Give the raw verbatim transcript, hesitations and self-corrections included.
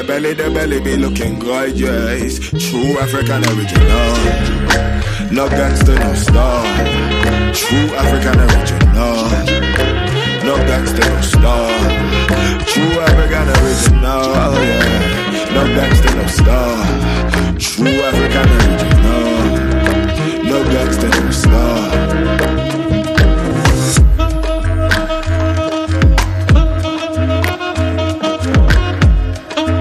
the belly, the belly be looking gorgeous. True African original. No gangster, no star.